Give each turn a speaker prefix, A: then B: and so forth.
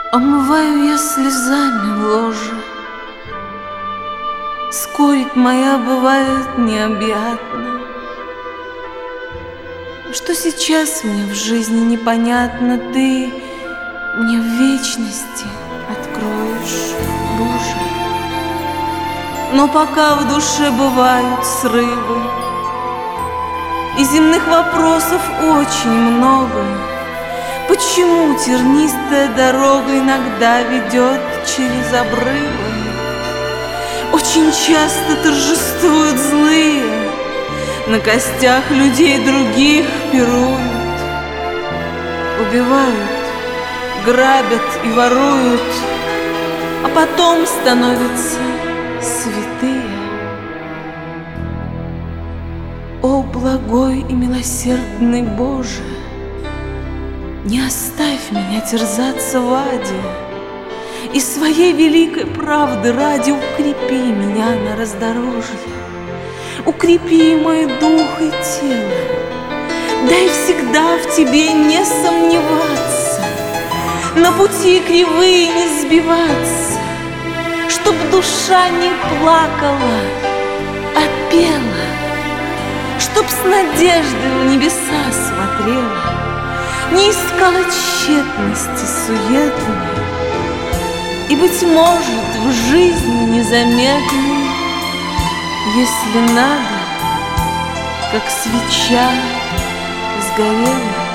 A: Омываю я слезами ложе, скорбь моя бывает необъятна. Что сейчас мне в жизни непонятно, ты мне в вечности откроешь, Боже. Но пока в душе бывают срывы, и земных вопросов очень много, почему тернистая дорога иногда ведет через обрывы? Очень часто торжествуют злые, на костях людей других пируют, убивают, грабят и воруют, а потом становятся святые. О, благой и милосердный Боже, не оставь меня терзаться в аде, и своей великой правды ради укрепи меня на раздорожье, укрепи мой дух и тело, дай всегда в Тебе не сомневаться, на пути кривые не сбиваться, чтоб душа не плакала, а пела, чтоб с надеждой в небеса смотрела, не искала тщетности суетной, и, быть может, в жизни незаметной, если надо, как свеча сгорела.